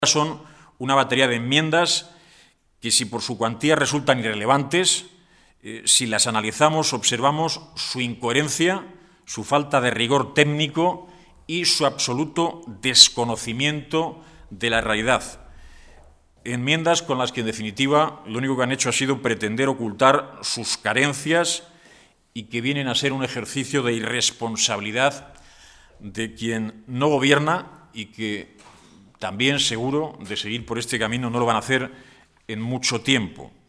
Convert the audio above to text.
Son una batería de enmiendas que, si por su cuantía resultan irrelevantes, si las analizamos, observamos su incoherencia, su falta de rigor técnico y su absoluto desconocimiento de la realidad. Enmiendas con las que, en definitiva, lo único que han hecho ha sido pretender ocultar sus carencias y que vienen a ser un ejercicio de irresponsabilidad de quien no gobierna y que también, seguro, de seguir por este camino no lo van a hacer en mucho tiempo.